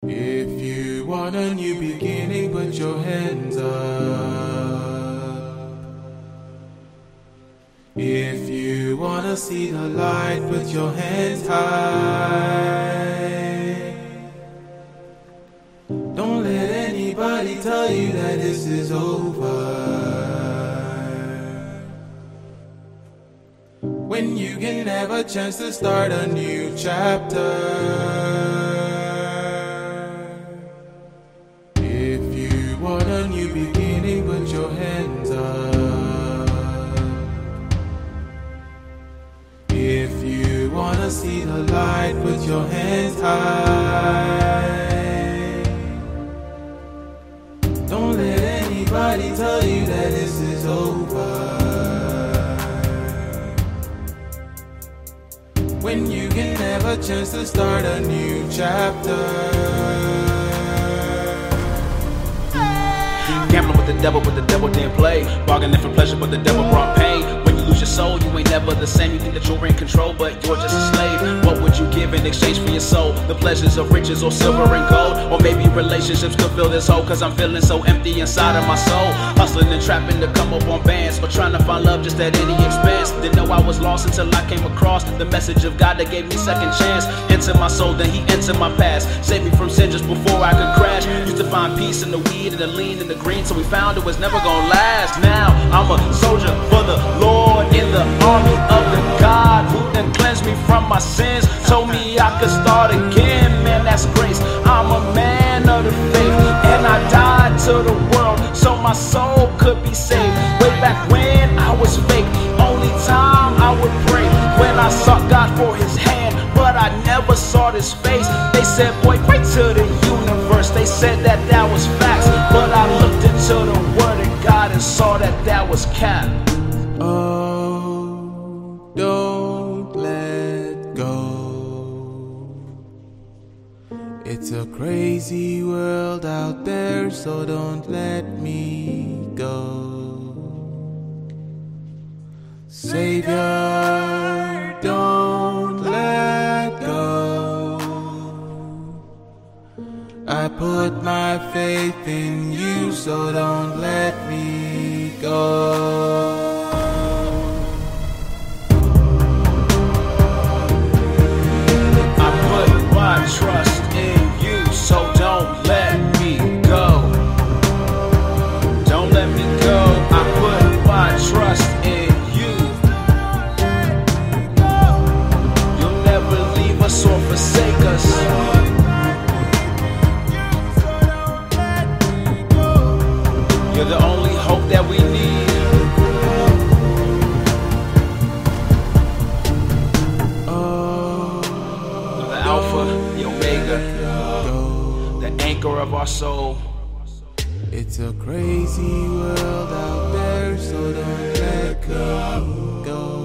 If you want a new beginning, put your hands up. If you wanna see the light, put your hands high. Don't let anybody tell you that this is over, when you can have a chance to start a new chapter. If you want a new beginning, put your hands up. If you wanna see the light, put your hands high. Don't let anybody tell you that this is over, when you can have a chance to start a new chapter. Gambling with the devil, but the devil didn't play. Bargaining for pleasure, but the devil brought pain. When you lose your soul, you ain't never the same. You think that you're in control, but you're just a slave. What would you give in exchange for your soul? The pleasures of riches or silver and gold? Or maybe relationships could fill this hole, cause I'm feeling so empty inside of my soul. Hustling and trapping to come up on bands, or trying to find love just at any expense. Didn't know I was lost until I came across the message of God that gave me second chance. Into my soul, then he entered my past. Saved me from sin just before I could crash. Used to find peace in the weed and the lean and the green, so we found it was never gonna last. Now I'm a soldier for the Lord in the army of the God who done cleansed me from my sins. Told me I could start again, man, that's grace. I'm a man of the faith, and I died to the world so my soul could be saved. Way back when I was fake, only time I would pray when I sought God for his hand, but I never saw his face. They said, boy, pray to the universe. They said that that was facts, but I looked into the word of God and saw that that was cap. Oh, don't let go. It's a crazy world out there, so don't let me go. Savior, don't let go. I put my faith in you, so don't let me go. Trust in you, so don't let me go. Don't let me go. I put my trust in you. You'll never leave us or forsake us. You're the only hope that we need. Alpha, the Omega, the anchor of our soul. It's a crazy world out there, so don't let go.